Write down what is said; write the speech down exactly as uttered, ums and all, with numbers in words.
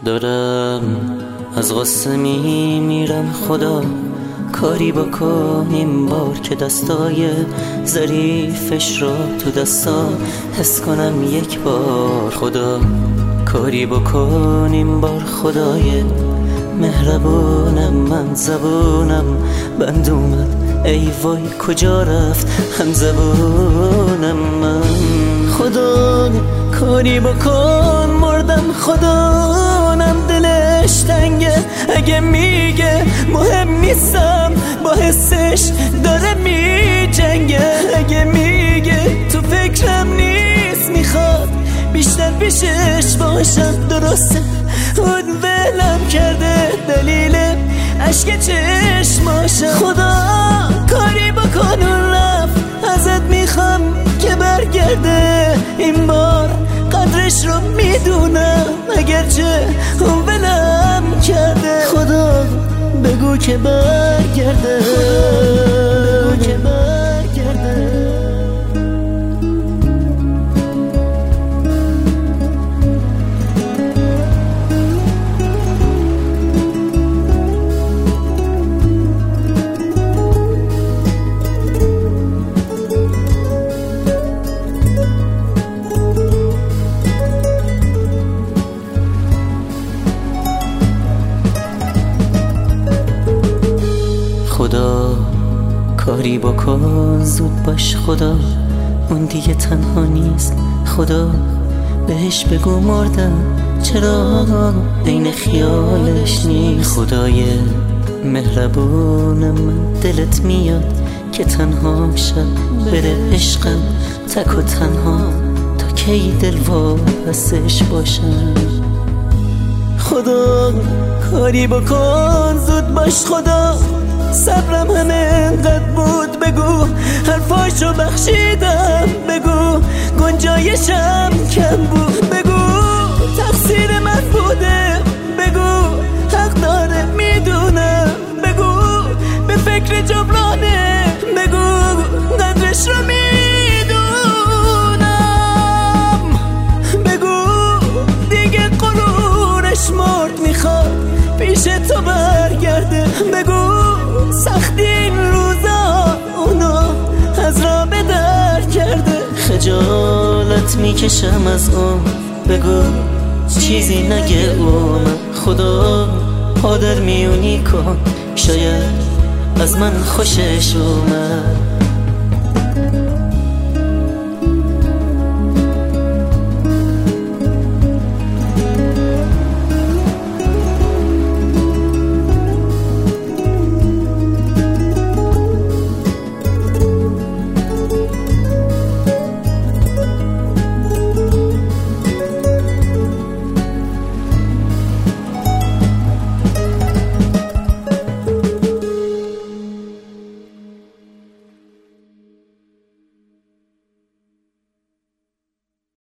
دارم از غصه می میرم خدا، کاری بکن این بار که دستای ظریفش رو تو دستا حس کنم یک بار. خدا کاری بکن این بار خدای مهربونم، من زبونم بند اومد ای وای کجا رفت هم زبونم من. خدا کاری بکن مردم خدانم دلش تنگه، اگه میگه مهم نیستم با حسش داره میجنگه، اگه میگه تو فکرم نیست میخواد بیشتر پیشش باشم. درسته اون ولم کرده دلیل عشق چشماشم. خدا کاری بکن اون رفت ازت میخوام که برگرده این بار قدرش رو میدونم، اگرچه اون ولم کرده. خدا بگو که برگرده، بگو که برگرده. خدا کاری بکن زود باش خدا، اون دیگه تنها نیست. خدا بهش بگو مردم چرا عین خیالش نیست. خدای مهربونم من دلت میاد که تنها شب بره عشقم تک و تنها تا کی دل واپسش باشم. خدا کاری بکن زود باش خدا، صبرم همه انقدر بود بگو حرفاشو بخشیدم، بگو گنجایشم کم بود، بگو تقصیر من بوده، بگو حق داره میدونم، بگو به فکر جبرانه، بگو قدرش رو میدونم، بگو دیگه غرورش مرد میخواد پیش تو برگرده، بگو سختی این روزا اونو از راه به در کرده. خجالت میکشم از اون، بگو چیزی نگه اون. خدا پادر میونی کن شاید از من خوشش اومد.